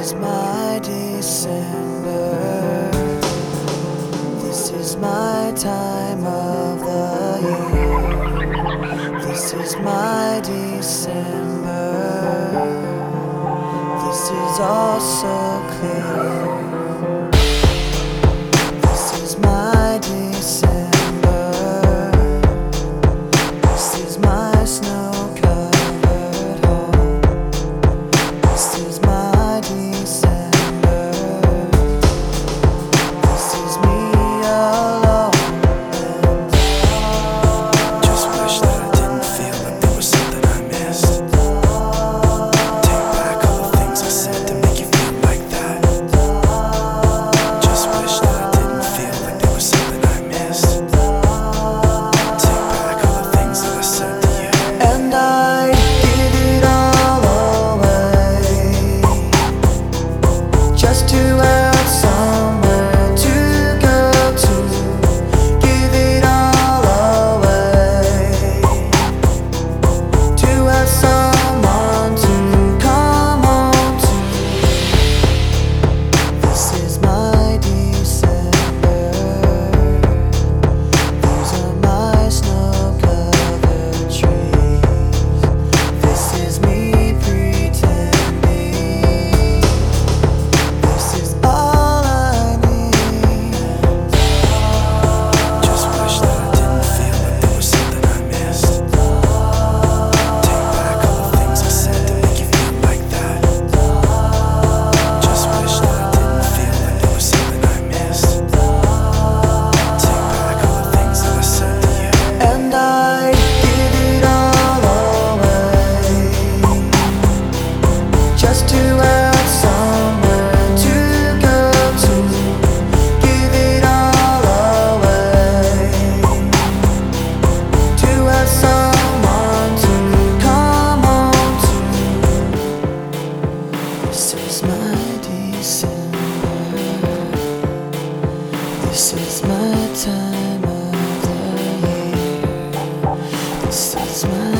is my December. This is my time of the year. This is my December. This is all so clear. This is my December. This is my snow-covered home. This is my December. This is me alone. Just wish that I didn't feel like there was something I missed. Take back all the things I said to make you feel like that. Just wish that I didn't feel like there was something I missed. Take back all the things that I said to you. And I give it all away, just to have somewhere to go to. Give it all away, to have someone to come home to. This is my December. These are my snow-covered trees. This is me pretending. This is all I need. Just wish that I didn't feel like there was something I missed. Take back all the things I said to make you feel like that. Just wish that I didn't feel like there was something I missed. Take back all the things that I said to you. And I give it all away, just to have somewhere to go to. Give it all away, to have someone to come home to. This is my December. This is my time of the year. This is my